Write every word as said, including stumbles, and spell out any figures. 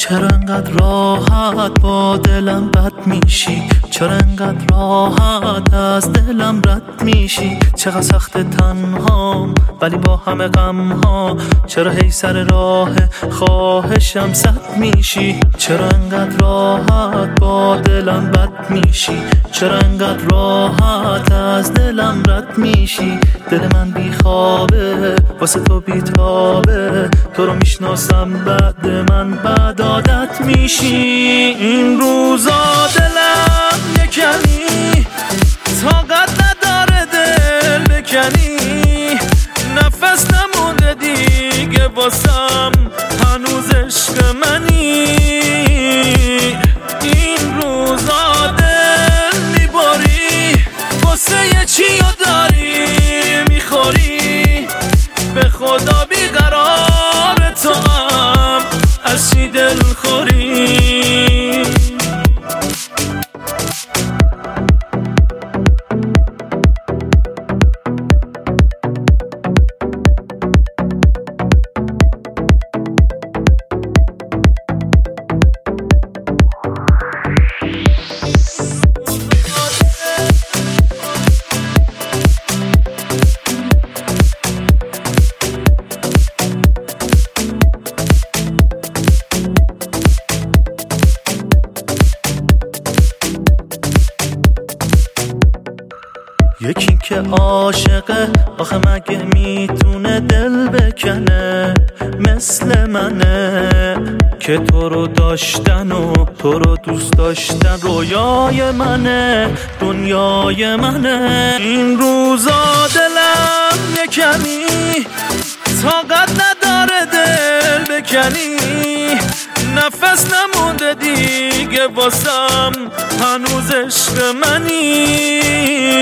چرا انقدر راحت با دلم بد میشی؟ چرا انقدر راحت از دلم رد میشی؟ چقدر سخت تنهام ولی با همه غم ها، چرا هی سر راه خواهشم صد میشی؟ چرا انقدر راحت با دلم بد میشی؟ چرا انقدر راحت از دلم رد میشی؟ دل من بی خوابه واسه تو بی تابه، تو رو میشناسم بعد من بعد عادت میشی. این روزا دلم یکنی طاقت نداره دل بکنی، نفس نمونده دیگه واسم هنوز عشق منی. این روزا دل میباری واسه یه چی داری میخوری، به خدا بیقرار تو هم از چی دل خوری. یکی که عاشقه آخه مگه میتونه دل بکنه مثل منه، که تو رو داشتن و تو رو دوست داشتن رویای منه دنیای منه. این روزا دلم یکمی طاقت نداره دل بکنی، نفس نمونده دیگه واسم هنوز عشق منی.